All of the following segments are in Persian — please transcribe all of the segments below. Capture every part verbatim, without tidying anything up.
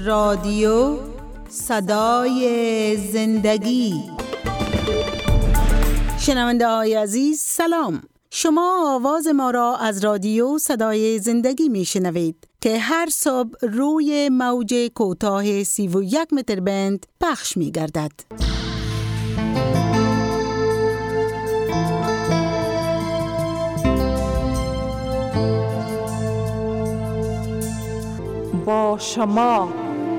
رادیو صدای زندگی. شنونده های عزیز سلام، شما آواز ما را از رادیو صدای زندگی می شنوید که هر صبح روی موج کوتاه سی و یک متر بند پخش می گردد. با شما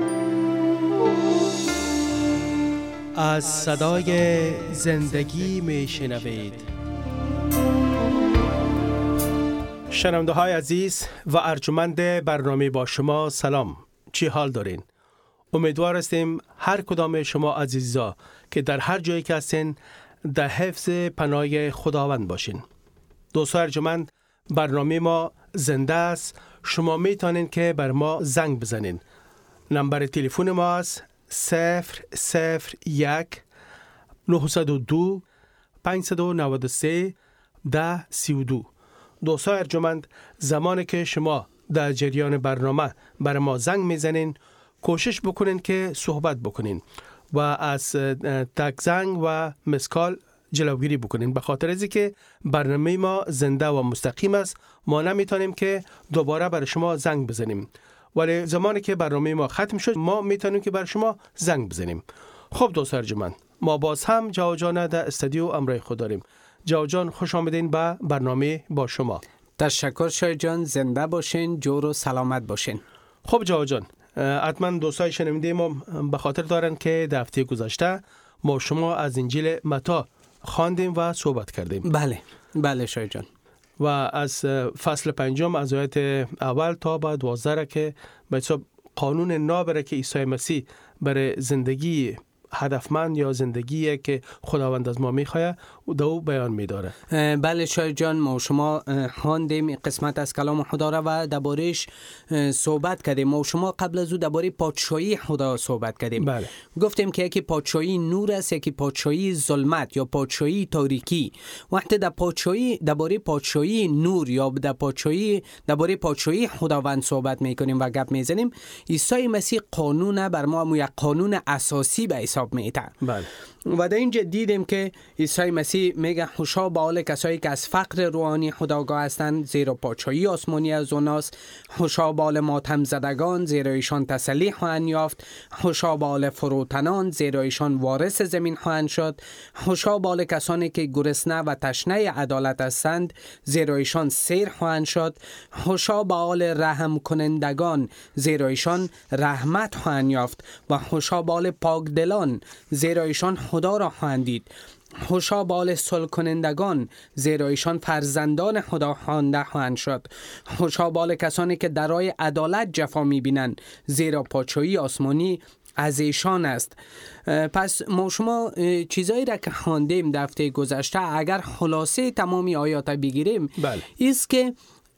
از صدای زندگی می شنوید. شنونده های عزیز و ارجمند برنامه با شما سلام، چی حال دارین؟ امیدوار هستیم هر کدام شما عزیزا که در هر جایی که هستین در حفظ پناه خداوند باشین. دوستان ارجمند، برنامه ما زنده است. شما میتونین که بر ما زنگ بزنین. نمبر تلفن ما است صفر صفر یک نهصد و دو پانصد و نود و سه ده سی و دو. دوستان ارجمند، زمانی که شما در جریان برنامه بر ما زنگ میزنین کوشش بکنین که صحبت بکنین و از تک زنگ و مسکال جلوگیری بکنین، به خاطر از اینکه برنامه ما زنده و مستقیم است. ما نمیتونیم که دوباره بر شما زنگ بزنیم، ولی زمانی که برنامه ما ختم شد ما میتونیم که بر شما زنگ بزنیم. خب دوستان ارجمند، ما باز هم جواد جان در استودیو امروی خود داریم. جواد جان، خوش آمدین به برنامه با شما. تشکر شاید جان، زنده باشین، جور و سلامت باشین. خب جواد جان، حتما دوستای شنونده ما به خاطر دارن که در هفته گذشته ما شما از انجیل متی خواندیم و صحبت کردیم. بله بله شاید جان. و از فصل پنجم از آیت اول تا به دوازده که به حساب قانون نابره که عیسی مسیح برای زندگی هدفمند یا زندگی که خداوند از ما میخواه دو بیان میداره. بله شاید جان، ما شما خواندیم قسمت از کلام خدا را و درباره‌اش صحبت کردیم. ما شما قبل از او درباره پادشاهی خدا صحبت کردیم. بله. گفتیم که یکی پادشاهی نور است، یکی پادشاهی ظلمت یا پادشاهی تاریکی. وقتی در پادشاهی درباره پادشاهی نور یا در پادشاهی درباره پادشاهی خداوند صحبت میکنیم و گپ میزنیم، عیسی مسیح قانون بر ما یک قانون اساسی به حساب میته. بله. و در اینجا دیدیم که عیسی مسیح میگه خوشا به حال کسایی که از فقر روحانی خودآگاه هستند، زیرا پادشاهی آسمانی از اوناست. خوشا به حال ماتم زدگان، زیرا ایشان تسلی خواهند یافت. خوشا به حال فروتنان، زیرا ایشان وارث زمین خواهند شد. خوشا به حال کسانی که گرسنه و تشنه عدالت هستند، زیرا ایشان سیر خواهند شد. خوشا به حال رحم کنندگان، زیرا ایشان رحمت خواهند یافت. و خوشا به حال پاکدلان، زیرا ایشان خدا را خواهند دید. خوشا به حال صلح کنندگان، زیرا ایشان فرزندان خدا خوانده خواهند شد. خوشا به حال کسانی که در راه عدالت جفا می‌بینند، زیرا پادشاهی آسمانی از ایشان است. پس ما شما چیزایی را که خواندیم در هفته گذشته اگر خلاصه تمامی آیات بگیریم، بله. است که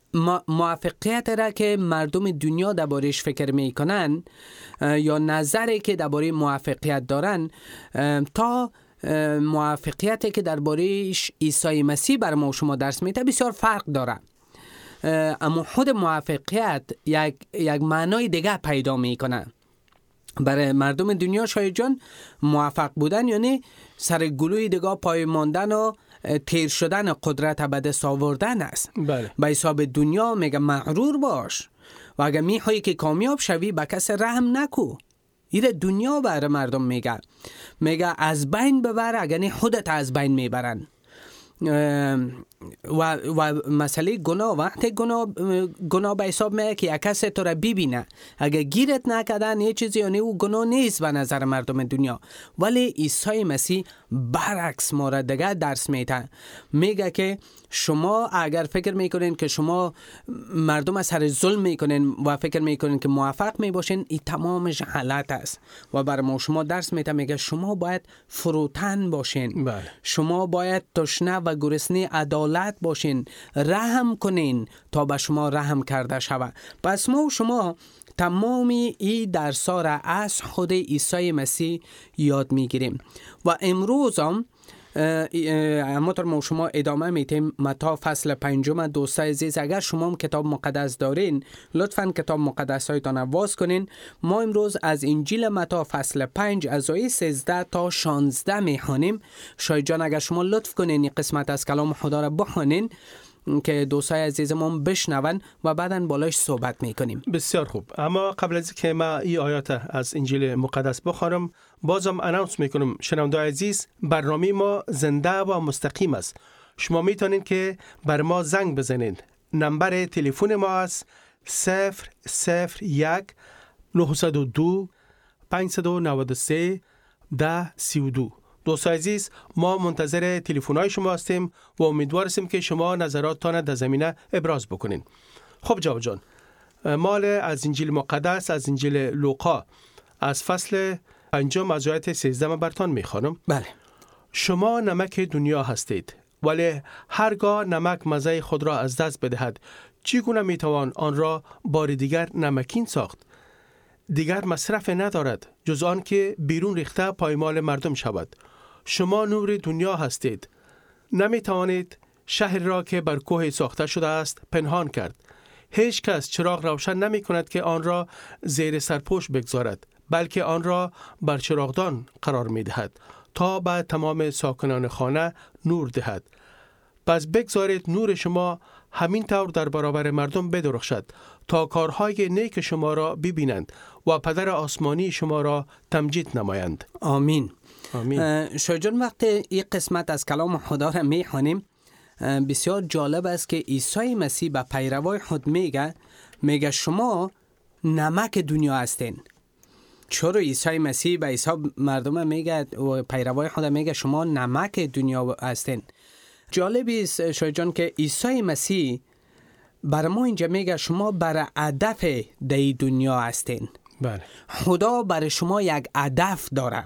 موفقیت را که مردم دنیا دربارش فکر میکنن یا نظری که درباره موفقیت دارن تا موفقیتی که دربارهش عیسی مسیح بر ما شما درس میده بسیار فرق داره. اما خود موفقیت یک یک معنای دیگه پیدا میکنه. برای مردم دنیا شاید جان موفق بودن یعنی سر گلوی دیگه پای ماندن و تیر شدن قدرت به دست آوردن است. بله. به حساب دنیا میگه مغرور باش و اگر میخوایی که کامیاب شوی به کس رحم نکو. ایره دنیا بر مردم میگه میگه از بین ببر اگر خودت از بین میبرن. و و مسئله گناه، وقتی گناه گناه به حساب میاد که یک کس تو را ببینه، اگه گیرت نکردن یه چیزی یعنی او گناه نیست به نظر مردم دنیا. ولی عیسی مسیح برعکس ما را دیگه درس میده، میگه که شما اگر فکر میکنین که شما مردم از سر ظلم میکنین و فکر میکنین که موفق میباشین، این تمامش غلط است و برای ما شما درس میده. میگه شما باید فروتن باشین. بله. شما باید تشنه و گرسنه عدالت باشین، رحم کنین تا به شما رحم کرده شود. پس ما شما تمامی این درس‌ها را از خود عیسی مسیح یاد میگیریم و امروز هم همونطور ما شما ادامه میتیم متی فصل پنجم. دوستای عزیز اگر شما هم کتاب مقدس دارین لطفاً کتاب مقدس هایتان واز کنین. ما امروز از انجیل متی فصل پنج از آیه سیزده تا شانزده میخوانیم. شاید جان اگر شما لطف کنین این قسمت از کلام خدا را بخونین که دوستای عزیزمون بشنون و بعداً بالاش صحبت میکنیم. بسیار خوب. اما قبل از که ما این آیات از انجیل مقدس بخوانم بازم اناونس میکنم شنوندگان عزیز برنامه ما زنده و مستقیم است. شما میتونین که بر ما زنگ بزنین. نمبر تلفن ما است صفر صفر یک نه صفر دو پنج نه سه ده سی و دو. دوستان عزیز ما منتظر تلفن‌های شما هستیم و امیدوار هستیم که شما نظراتتان در زمینه ابراز بکنین. خب جواد جان، مال از انجیل مقدس از انجیل لوقا از فصل پنجم از آیه سیزده برتان میخوانم. بله. شما نمک دنیا هستید، ولی هرگاه نمک مزه خود را از دست بدهد چگونه میتوان آن را بار دیگر نمکین ساخت؟ دیگر مصرف ندارد جز آن که بیرون ریخته پایمال مردم شود. شما نور دنیا هستید. نمی توانید شهر را که بر کوه ساخته شده است پنهان کرد. هیچ کس چراغ روشن نمی کند که آن را زیر سرپوش بگذارد، بلکه آن را بر چراغدان قرار می دهد تا به تمام ساکنان خانه نور دهد. پس بگذارید نور شما همین طور در برابر مردم بدرخشد تا کارهای نیک شما را ببینند و پدر آسمانی شما را تمجید نمایند. آمین. آمین. شایجان وقتی این قسمت از کلام خدا را میخوانیم بسیار جالب است که عیسی مسیح به پیروای خود میگه میگه شما نمک دنیا هستین. چرا عیسی مسیح به عیسی مردم میگه و پیروای خود میگه شما نمک دنیا هستین؟ جالبی است شایجان که عیسی مسیح بر ما اینجا میگه شما بر هدف در دنیا هستین. بله. خدا بر شما یک هدف داره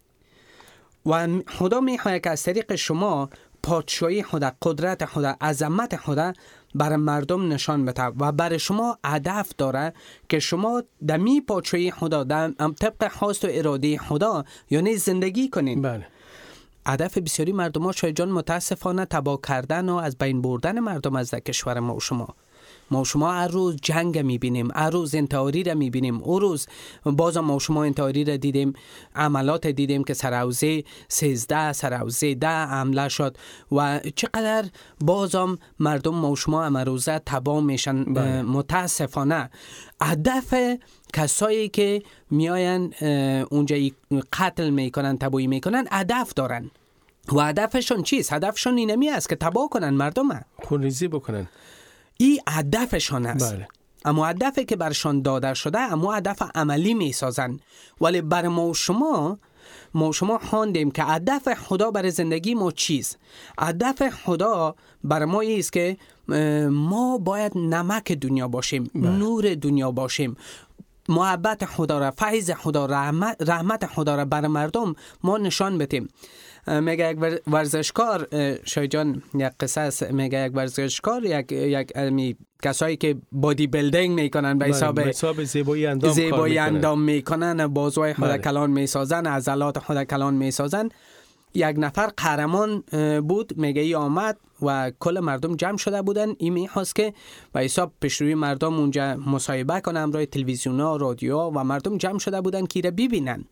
و خدا میخواد که از طریق شما پادشاهی خدا، قدرت خدا، عظمت خدا بر مردم نشان بده و بر شما هدف داره که شما دمی پادشاهی خدا در طبق خواست و اراده خدا یعنی زندگی کنین. بله. هدف بسیاری مردم ها شاید جان متاسفانه تباه کردن و از بین بردن مردم از کشور ما و شما. ما و شما هر روز جنگ میبینیم، هر روز انتحاری را میبینیم. او روز بازم ما و شما انتحاری را دیدیم، عملات دیدیم که سرحوزه سیزده سرحوزه ده حمله شد و چقدر بازم مردم ما و شما امروزه تباه میشن. متاسفانه هدف کسایی که میاین اونجا قتل میکنن، تباهی میکنن هدف دارن و هدفشون چیست؟ هدفشون اینمی است که تباه کنن مردم، خونریزی بکنن. این هدفشان است. بله. اما هدفی که برشان داده شده اما هدف عملی می سازن. ولی بر ما و شما ما و شما خواندیم که هدف خدا برای زندگی ما چیست؟ هدف خدا بر ما است که ما باید نمک دنیا باشیم. بله. نور دنیا باشیم. محبت خدا را، فیض خدا را، رحمت, رحمت خدا را بر مردم ما نشان بدیم. میگه یک ورزشکار، شای جان یک قصه است، میگه یک ورزشکار یک یک امی کسایی که بادی بیلدینگ میکنن به حساب حساب زیبایی اندام زیبایی کار اندام میکنن، بازوی خود کلان میسازن، عضلات خود کلان میسازن. یک نفر قهرمان بود، میگه ای آمد و کل مردم جمع شده بودن. این میخواست که به حساب پیشروی مردم اونجا مصاحبه کنه، امروی تلویزیون ها، رادیو و مردم جمع شده بودن که را ببینن.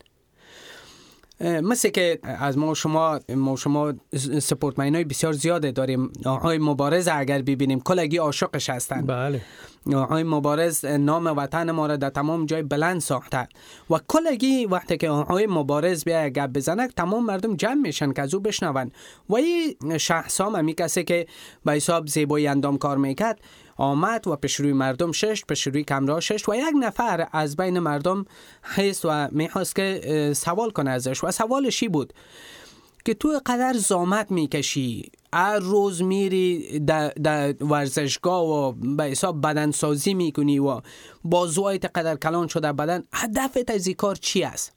مثل که از ما شما ما شما سپورتمنای بسیار زیاده داریم. آقای مبارز اگر ببینیم کلگی عاشقش هستند. بله. آقای مبارز نام وطن ما را در تمام جای بلند ساخته و کلگی وقتی که آقای مبارز بیا گپ بزنه تمام مردم جمع میشن که از او بشنون. و این شخص هم همی کسی که به حساب زیبایی اندام کار میکرد آمد و پیشروی مردم شش، پیشروی کمرا شش و یک نفر از بین مردم خیست و میخواست که سوال کنه ازش و سوالشی بود که تو قدر زحمت میکشی، هر روز میری در ورزشگاه و به حساب بدن سازی میکنی و بازوهایت قدر کلان شده بدن، هدفت از این کار چی است؟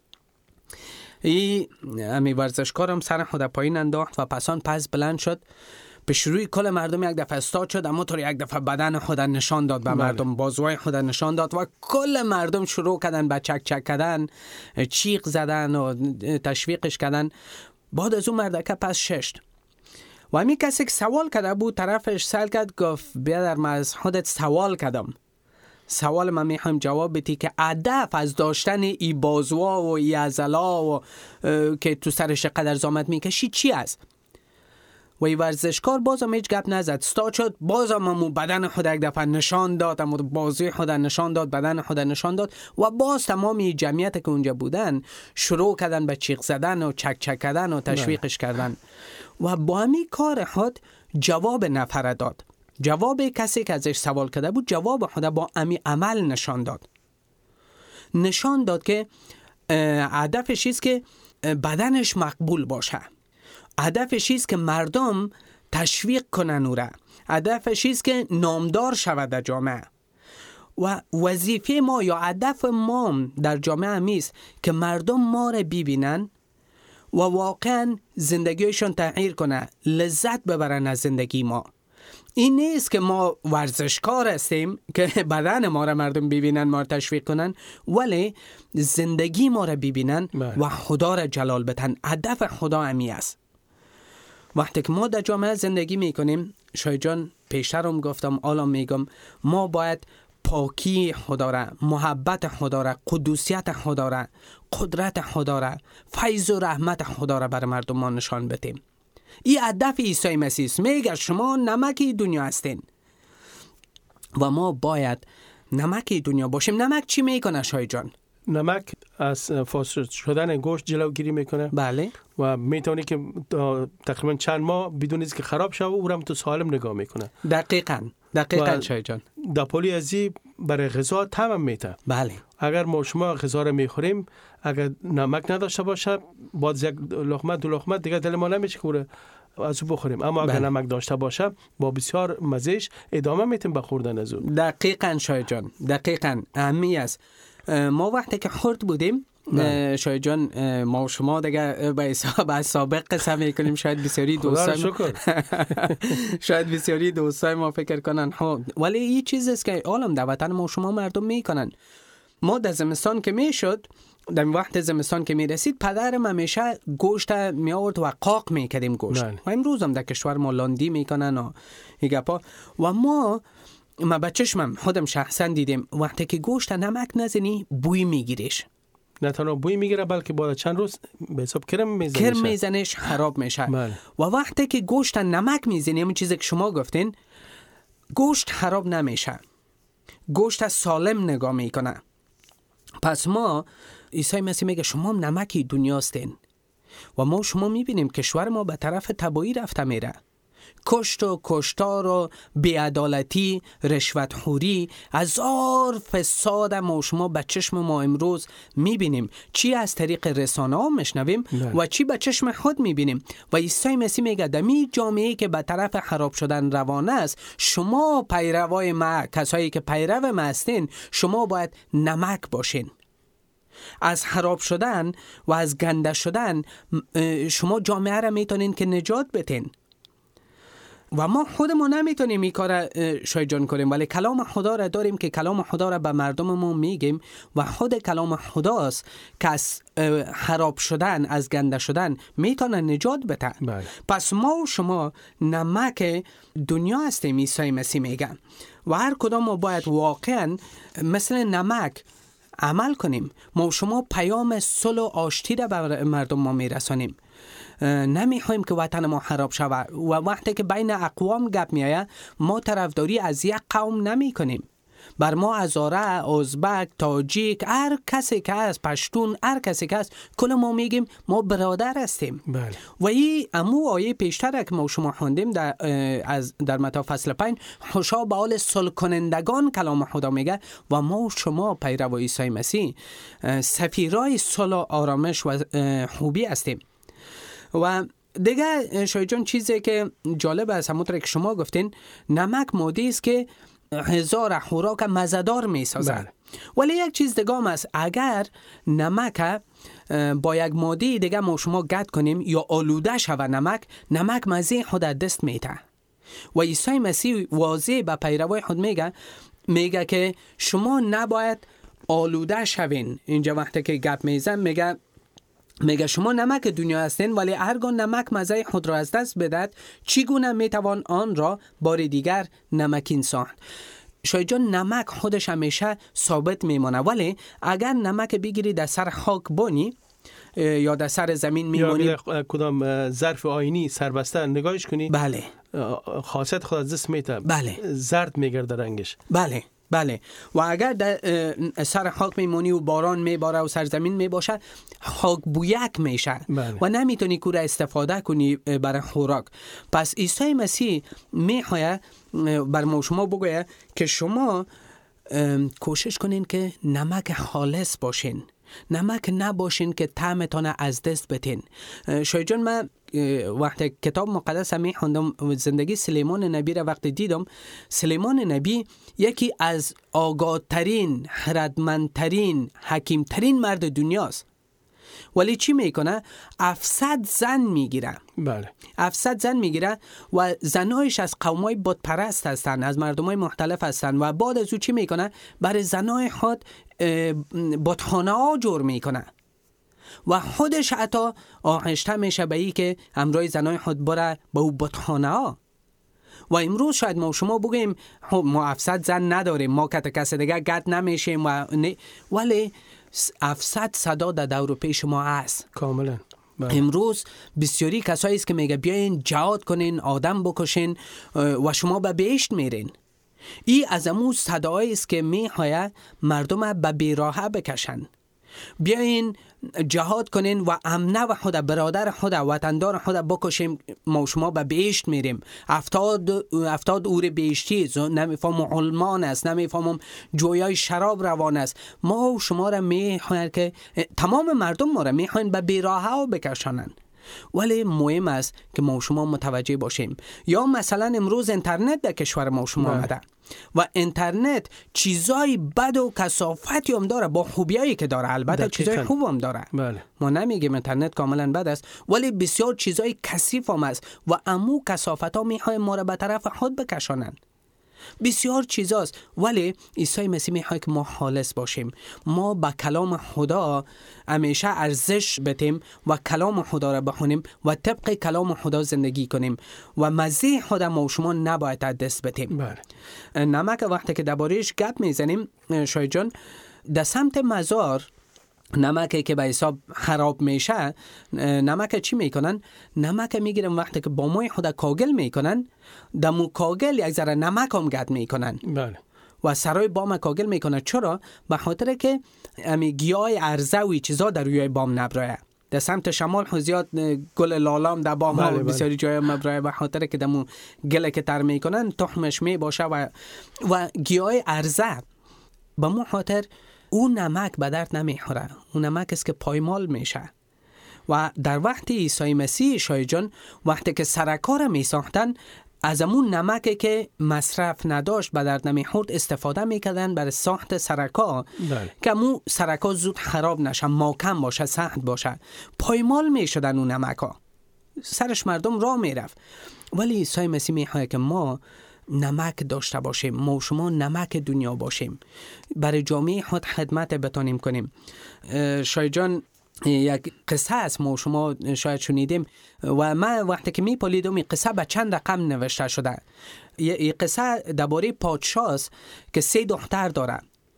این همی ورزشکارم سر خود پایین انداخت و پسان پس بلند شد، پیشروی کل مردم یک دفعه استاد شد، اما طور یک دفعه بدن خود نشان داد به مردم، بازوهای خود نشان داد و کل مردم شروع کردن به چک چک کردن، چیق زدن و تشویقش کردن بعد از اون مردکه پس ششت. و همین کسی که سوال کرده بود طرفش سال کرد، گفت بیادر من از خودت سوال کردم، سوال من میخوایم جواب بدی که هدف از داشتن ای بازوا و ای عضلا و که تو سرش قدر زامت میکشی چی است؟ و ای ورزشکار بازم هیچ گپ نزد، استاد شد، بازم همو بدن خود یک دفعه نشان داد، همو بازوی خود نشان داد، بدن خود نشان داد و باز تمامی جمعیت که اونجا بودن شروع کردن به چیغ زدن و چک چک کردن و تشویقش کردن و با همین کار خود جواب نفر داد. جواب کسی که ازش سوال کرده بود جواب خود با امی عمل نشان داد. نشان داد که هدفش است که بدنش مقبول باشه، هدفش است که مردم تشویق کنن او را، هدفش است که نامدار شود در جامعه. و وظیفه ما یا هدف ما در جامعه همیست که مردم ما را ببینن و واقعا زندگیشون تغییر کنه، لذت ببرن از زندگی ما. این نیست که ما ورزشکار هستیم که بدن ما را مردم ببینن، ما را تشویق کنن، ولی زندگی ما را ببینن و خدا را جلال بدن. هدف خدا همی است. وقتی که ما در جامعه زندگی میکنیم، شاید جان پیشتر هم گفتم، الان میگم، ما باید پاکی خدا را، محبت خدا را، قدوسیت خدا را، قدرت خدا را، فیض و رحمت خدا را بر مردم ما نشان بدیم. این هدف عیسی مسیح است. میگه شما نمک دنیا هستین و ما باید نمک دنیا باشیم. نمک چی میکنه شای جان؟ نمک از فاسد شدن گوشت جلوگیری میکنه. بله. و میتونه که تقریبا چند ماه بدون اینکه خراب شه او رو تو سالم نگاه میکنه. دقیقاً دقیقاً شای جان. دپولی ازی برای غذا تمام میته. بله. اگر ما شما غذا رو میخوریم، اگر نمک نداشته باشه، باز یک لقمه دو لقمه دیگه دل ما نمیشه که از او بخوریم. اما اگر بله. نمک داشته باشه با بسیار مزهش ادامه میتیم به خوردن از او. دقیقاً شای جان، دقیقاً اهمی است. ما وقتی که خورد بودیم شاید جان، ما و شما دیگه به حساب از سابق قسم میکنیم، شاید بسیاری دوستای شاید بسیاری دوستای ما فکر کنن ها، ولی این چیز است که عالم در وطن ما و شما مردم میکنن. ما در زمستان که میشد، در وقت زمستان که میرسید، پدرم همیشه گوشت می آورد و قاق میکردیم گوشت و امروز هم در کشور ما لاندی میکنن و ایگپا. و ما ما بچشمم خودم شخصا دیدیم وقتی که گوشت نمک نزنی بوی میگیریش. نه تنها بوی میگیره بلکه بعد چند روز به حساب کرم میزنه، کرم میزنش خراب میشه. و وقتی که گوشت نمک میزنی، همون چیزی که شما گفتین، گوشت خراب نمیشه، گوشت سالم نگاه میکنه. پس ما عیسی مسیح میگه شما نمکی دنیا هستین و ما شما میبینیم کشور ما به طرف تباهی رفته میره. کشت و کشتار و بی‌عدالتی، رشوتخوری، هزار فساد ما و شما به چشم ما امروز میبینیم، چی از طریق رسانه ها میشنویم و چی به چشم خود میبینیم. و عیسی مسیح میگه دمی جامعه که به طرف خراب شدن روانه است، شما پیروای ما، کسایی که پیرو ما هستین، شما باید نمک باشین. از خراب شدن و از گنده شدن شما جامعه را میتونین که نجات بدین. و ما خودمون نمیتونیم این کار شاید جان کنیم، ولی کلام خدا را داریم که کلام خدا را به مردممون میگیم و خود کلام خداست که از خراب شدن، از گنده شدن میتونه نجات بده. بله. پس ما و شما نمک دنیا هستیم، عیسی مسیح میگه، و هر کدام ما باید واقعا مثل نمک عمل کنیم. ما و شما پیام صلح و آشتی را به مردم ما میرسانیم. نمیخوایم که وطن ما خراب شود و وقتی که بین اقوام گپ میآید، ما طرفداری از یک قوم نمی کنیم. بر ما هزاره، ازبک، تاجیک، هر کسی که هست، پشتون، هر کسی که هست، کل ما میگیم ما برادر هستیم. بله. و این امو آیه پیشتر که ما شما خوندیم در از در متی فصل پنج، خوشا به حال صلح کنندگان کلام خدا میگه و ما و شما پیرو عیسی مسیح سفیرای صلح و آرامش و خوبی هستیم. و دیگه شاید جان چیزی که جالب است، همونطور که شما گفتین، نمک ماده است که هزار خوراک مزه‌دار میسازه. بله. ولی یک چیز دیگه هم است، اگر نمک با یک ماده دیگه ما شما گرد کنیم یا آلوده شود نمک، نمک مزه خود دست میته. و عیسی مسیح واضح به پیروای خود میگه میگه که شما نباید آلوده شوین. اینجا وقتی که گپ میزن میگه میگه شما نمک دنیا هستین، ولی هرگاه نمک مزه خود را از دست بدهد چگونه میتوان آن را بار دیگر نمکین ساخت؟ شاید جان نمک خودش همیشه ثابت میمانه، ولی اگر نمک بگیری در سر خاک بانی یا در سر زمین میمونی یا کدام ظرف آینی سربسته نگاهش کنی، بله خاصیت خود از دست میته، بله زرد میگرده رنگش. بله بله. و اگر در سر خاک میمونی و باران میباره و سرزمین میباشه، خاک بویک میشه. بله. و نمیتونی کور استفاده کنی برای خوراک. پس عیسی مسیح میخواد بر ما شما بگوید که شما کوشش کنین که نمک خالص باشین، نمک نباشین که طعمتان از دست بتین. شاید جان من وقتی کتاب مقدس می خوندم زندگی سلیمان نبی را وقتی دیدم، سلیمان نبی یکی از آگاه‌ترین، خردمندترین، حکیمترین مرد دنیاست. ولی چی میکنه؟ هفتصد زن میگیره. بله. هفتصد زن میگیره و زنایش از قومای بت پرست هستن، از مردمای مختلف هستن و بعد از او چی میکنه؟ برای زنای خود بتخانه ها جور میکنه و خودش حتی آغشته میشه به ای که همراه زنای خود بره به او بتخانه ها. و امروز شاید ما شما بگیم ما هفتصد زن نداریم، ما کت کس دیگه گد نمیشیم و نه، ولی هفتصد صدا در دور پیش ما هست کاملا. بله. امروز بسیاری کسایی است که میگه بیاین جهاد کنین، آدم بکشین و شما به بهشت میرین. ای از امو صدایی است که میخواد مردم به بیراهه بکشن. بیاین جهاد کنین و امنه و خود برادر خود وطندار خود بکشیم، ما شما به بهشت میریم. افتاد افتاد اور بهشتی، نمیفهمم علمان است، نمیفهمم جویای شراب روان است. ما شما را میخواین که تمام مردم ما را میخواین به بیراهه بکشانن. ولی مهم است که ما شما متوجه باشیم. یا مثلا امروز اینترنت در کشور ما شما آمده و اینترنت چیزای بد و کثافتی هم داره با خوبیایی که داره، البته چیزای خوب هم داره. بله. ما نمیگیم اینترنت کاملا بد است، ولی بسیار چیزای کثیف هم است و امو کثافت ها میخواه ما را به طرف خود بکشانن. بسیار چیزاست، ولی عیسی مسیح میخواد که ما خالص باشیم. ما با کلام خدا همیشه ارزش بدیم و کلام خدا را بخونیم و طبق کلام خدا زندگی کنیم و مزه خدا ما و شما نباید دست بدیم. بله. نمک وقتی که درباره‌اش گپ میزنیم شاید جان، در سمت مزار نمکی که به حساب خراب میشه، نمک چی میکنن؟ نمک میگیرن وقتی که با موی خود کاغل میکنن، دمو کاغل یک ذره نمک هم گد میکنن. بله. و سرای بام کاغل میکنن. چرا؟ به خاطر که امی گیاه ارزه و چیزا در روی بام نبرایه. در سمت شمال خو زیاد گل لالام در بام ها بله. بسیاری جای مبرایه، به خاطر که دمو گله که تر میکنن تخمش میباشه و و گیاه ارزه به مو خاطر اون نمک به درد نمیخوره. اون نمک است که پایمال میشه. و در وقت عیسی مسیح شاید جان وقتی که سرکا را میساختن، از امون نمکی که مصرف نداشت به درد نمیخورد استفاده میکردن برای ساخت سرکا که امون سرکا زود خراب نشه، ماکم باشه، سخت باشه. پایمال میشدن اون نمکا، سرش مردم راه میرفت. ولی عیسی مسیح میخواد که ما نمک داشته باشیم، ما شما نمک دنیا باشیم، برای جامعه خود خدمت بتانیم کنیم. شاید جان یک قصه است ما شما شاید شنیدیم و من وقتی که می پالیدم این قصه به چند رقم نوشته شده. این قصه درباره پادشاه است که سه دختر داره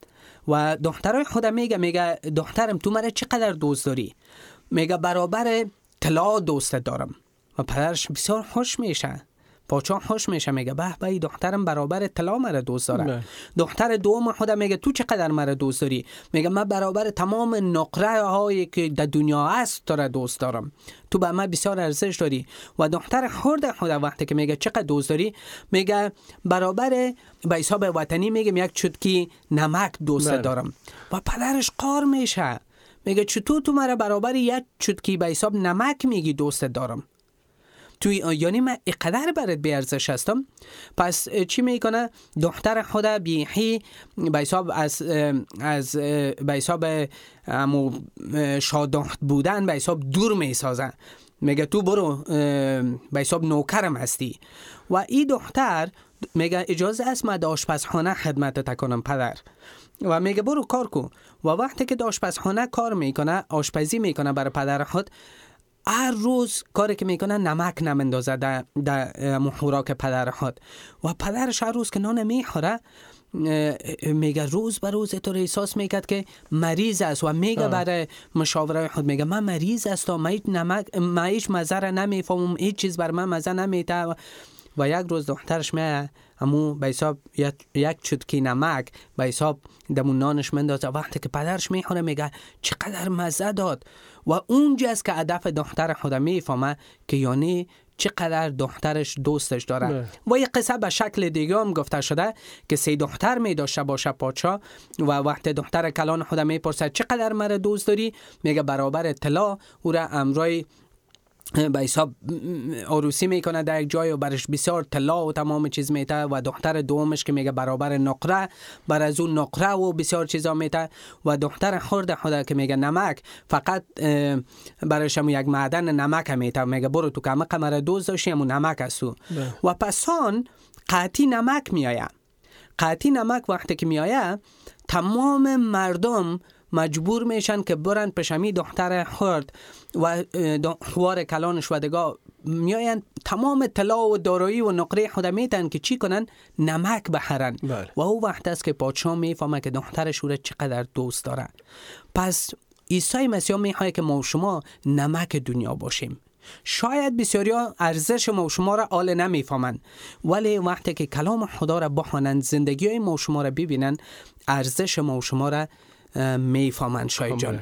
و دخترای خود میگه میگه دخترم تو مرا چقدر دوست داری؟ میگه برابر طلا دوست دارم. و پدرش بسیار خوش میشه، پادشاه خوش میشه، میگه به به دخترم برابر طلا مرا دوست داره. نه. دختر دوم خودم میگه تو چقدر مرا دوست داری؟ میگه من برابر تمام نقره هایی که در دنیا هست تو را دوست دارم، تو به من بسیار ارزش داری. و دختر خورده خدا وقتی که میگه چقدر دوست داری، میگه برابر به حساب وطنی میگه یک چوتکی نمک دوست بله. دارم. و پدرش قار میشه، میگه چطور تو مرا برابر یک چوتکی به حساب نمک میگی دوست دارم؟ توی یعنی من اینقدر برات بی ارزش هستم؟ پس چی میکنه؟ دختر خدا بیخی به حساب از از به حساب شادخت بودن به حساب دور میسازن. میگه تو برو به حساب نوکرم هستی. و این دختر میگه اجازه است من در آشپزخانه خدمت کنم پدر، و میگه برو کار کن. و وقتی که در آشپزخانه کار میکنه، آشپزی میکنه برای پدر خود، هر روز کاری که میکنه نمک نمیندازه در در خوراک پدر خود. و پدرش هر روز که نان میخوره میگه روز به روز تو احساس میکرد که مریض است و میگه برای مشاوره خود میگه من مریض هستم، من هیچ نمک من هیچ مزه را نمیفهمم، هیچ چیز بر من مزه نمیده. و یک روز دخترش میگه امو به حساب یک چوتکی نمک به حساب دمون نانش مندازه. وقتی که پدرش میخوره میگه چقدر مزه داد. و اونجاست که هدف دختر خود میفهمه که یعنی چقدر دخترش دوستش داره. بله. و یک قصه به شکل دیگه هم گفته شده که سه دختر می داشته باشه پادشاه، و وقتی دختر کلان خود میپرسه چقدر مرا دوست داری، میگه برابر طلا او را امرای به حساب عروسی میکنه در یک جای و برش بسیار طلا و تمام چیز میته. و دختر دومش که میگه برابر نقره، بر از اون نقره و بسیار چیزا میته. و دختر خورده خدا که میگه نمک، فقط برش هم یک معدن نمک میته. میگه برو تو کمه قمر دوز داشتی همون نمک است تو. و پسان قطعی نمک میآید. قطعی نمک وقتی که میآید تمام مردم مجبور میشن که برن پشمی دختر خورد و خوار کلانش و دگاه میاین تمام طلا و دارایی و نقره خود میتن که چی کنن؟ نمک بخرن. بله. و او وقت است که پادشاه میفهمه که دخترش او را چقدر دوست داره. پس عیسی مسیح میخواد که ما و شما نمک دنیا باشیم. شاید بسیاری ها ارزش ما و شما را آل نمیفهمند، ولی وقتی که کلام خدا را بخوانند، زندگی های ما و شما را ببینند، ارزش ما و شما را میفهمند شاید جان.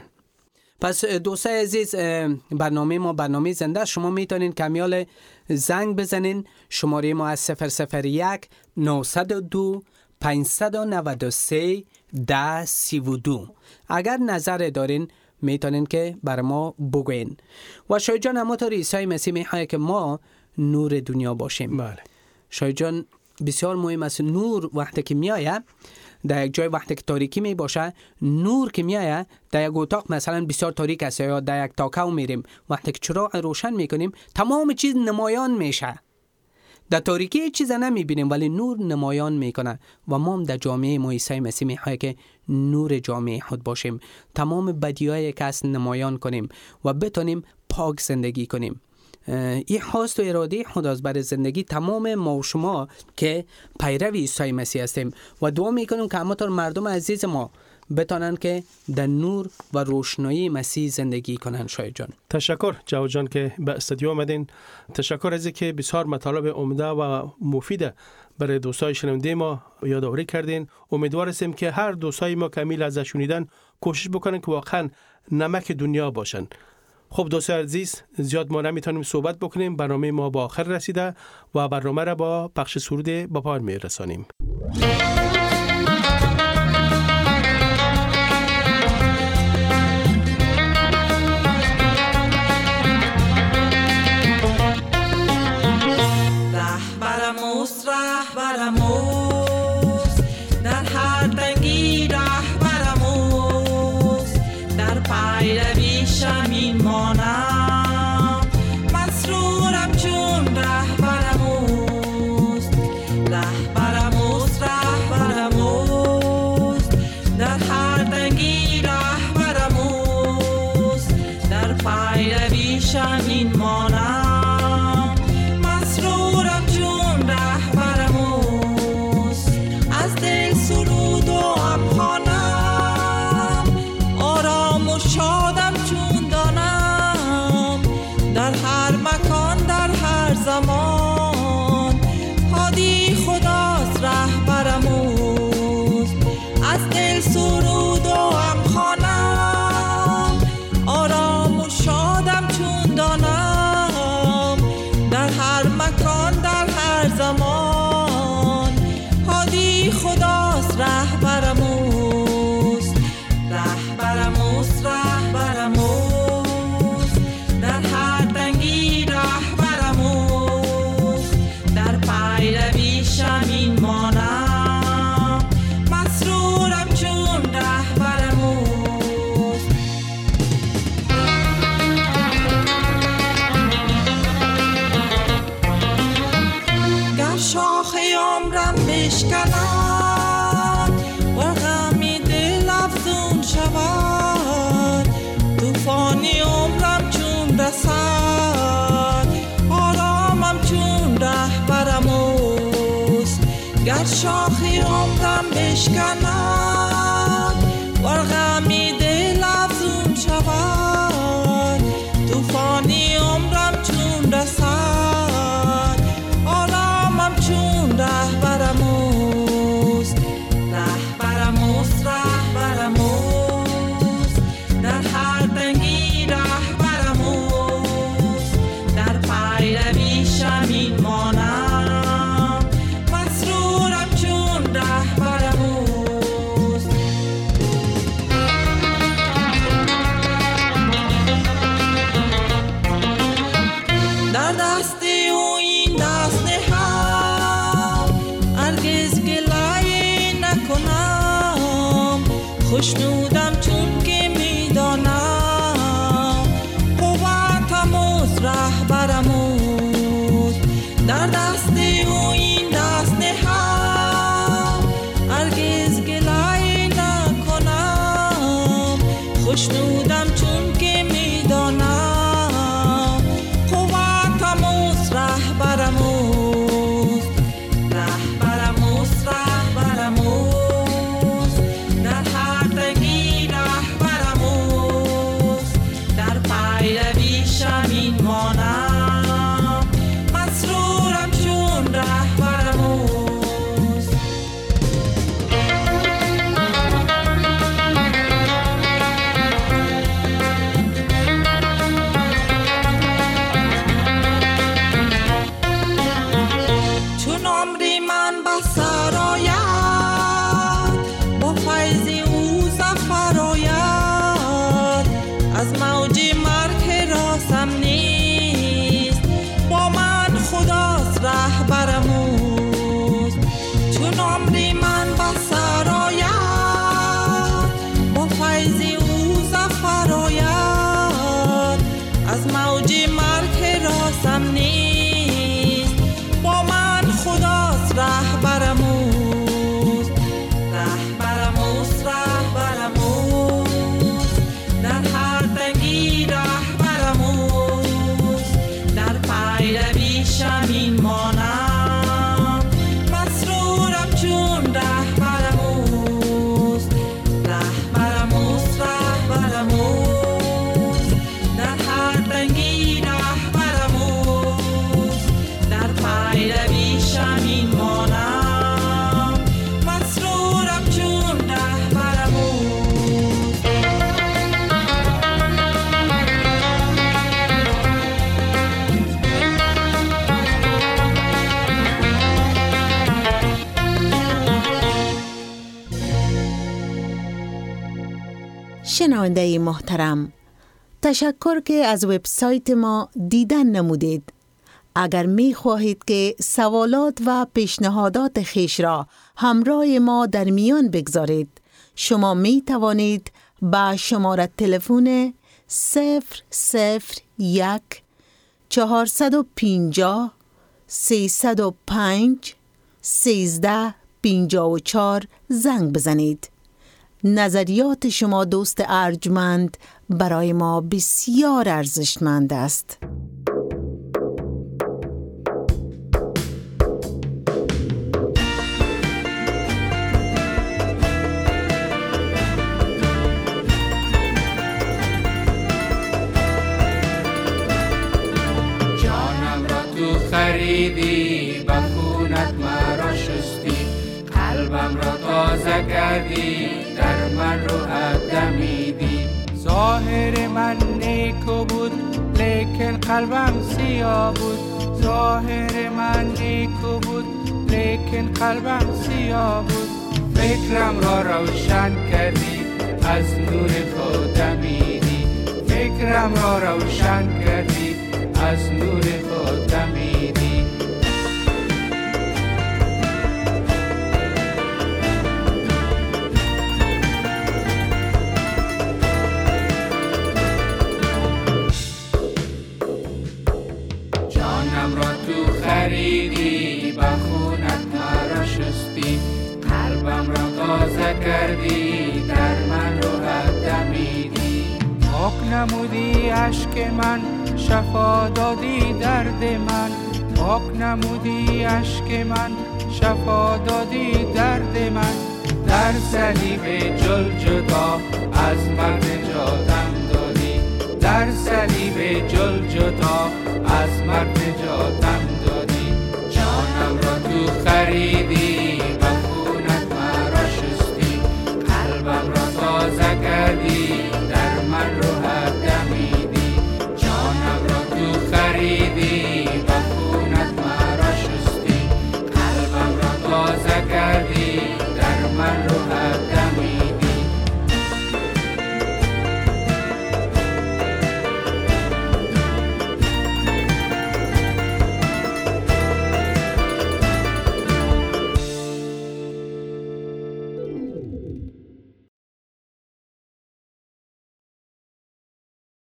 پس دوستای عزیز، برنامه ما برنامه زنده. شما میتونین کمیال زنگ بزنین. شماره ما از صفر صفر یک نهصد و دو پانصد و نود و سه ده سی و دو. اگر نظر دارین میتونین که بر ما بگوین. و شاید جان همونطور عیسی مسیح میخواد که ما نور دنیا باشیم. بله. شاید جان بسیار مهم است. نور وقتی که میآید در یک جای، وقتی که تاریکی می باشه، نور که میآید در یک اتاق مثلا بسیار تاریک است یا در یک تاکو میریم، وقتی که چراغ روشن میکنیم تمام چیز نمایان میشه. در تاریکی چیز نمیبینیم ولی نور نمایان میکنه. و ما هم در جامعه ما عیسی مسیح میخواد که نور جامعه خود باشیم، تمام بدیایی که هست نمایان کنیم و بتونیم پاک زندگی کنیم. این خواست و اراده خداست برای زندگی تمام ما و شما که پیرو عیسی مسیح هستیم. و دعا میکنیم که همونطور مردم عزیز ما بتونن که در نور و روشنایی مسیح زندگی کنن. شاید جان تشکر جواد جان که به استودیو آمدین. تشکر از اینکه بسیار مطالب عمده و مفید برای دوستای شنونده ما یادآوری کردین. امیدوار هستیم که هر دوستای ما کمیل از شنیدن کوشش بکنن که واقعا نمک دنیا باشن. خب دوستان عزیز، زیاد ما نمیتونیم صحبت بکنیم. برنامه ما با آخر رسیده و برنامه را با پخش سرود به پایان میرسانیم. رهبرموس رهبرموس در هر دنگی رهبرموس در پیروی شمین مانم مسرورم چون رهبرموس رهبرموس رهبرموس در هر دنگی رهبرموس در پیروی شمین مانم شادم چون دانم در هر مکان در هر زمان هادی خداست رهبرموس از دل سرود و هم خوانم آرام و شادم چون دانم در شاخ عمرم بشکند ور غمی دل افزون شود طوفانی عمرم چون رسد آرامم چون رهبرم اوست رهبرم اوست رهبرم اوست در هر دنگی رهبرم اوست در پیرویشم این مانم مسرورم چون رهبرم اوست در دست او این دست نهم هرگز گلایه نکنم خوشنودم چون که میدانم قوتم اوست رهبرم اوست در دست او این دست نهم هرگز گلایه نکنم خوشنودم چون که میدانم قوتم اوست رهبرم اوست رهبرم اوست رهبرم اوست در هر دنگی رهبرم اوست در پیرویشم این مانم مسرورم چون رهبرم اوست چون عمری من بسر آید با فیض او ظفر آید از موج مرگ راسم نیست با من خداست رهبرم اوست چون عمری من بسر آید با فیض او ظفر آید از موج مرگ راسم نیست با من خداست رهبرم اوست رهبرم اوست رهبرم اوست در هر دنگی رهبرم اوست در پیرویشم این مانم مسرورم چون رهبرم اوست رهبرم اوست رهبرم اوست در هر دنگی رهبرم اوست در پیرویشم این مانم مسرورم چون رهبرم اوست شنونده محترم، تشکر که از وبسایت ما دیدن نمودید. اگر می خواهید که سوالات و پیشنهادات خیش را همراه ما در میان بگذارید، شما می توانید با شماره تلفن صفر صفر یک چهارصد و پنجاه سیصد و پنج سیزده پنجاه و چهار زنگ بزنید. نظریات شما دوست ارجمند برای ما بسیار ارزشمند است. جانم را تو خریدی با خونت مرا شستی قلبم را تازه کردی در من رو دمیدی ظاهر من نیکو بود لیکن قلبم سیاه بود ظاهر من نیکو بود لیکن قلبم سیاه بود فکرم را روشن کردی از نور خود دمیدی فکرم را روشن کردی از نور خود دمیدی جانم را تو خریدی با خونت مرا شستی قلبم را تازه کردی در من رو دمیدی پاک نمودی عشق من شفا دادی درد من پاک نمودی عشق من شفا دادی درد من، در صلیب جل جدا از من نجاتم دادی، در صلیب جل جدا از من نجاتم دادی. جانم را تو خریدی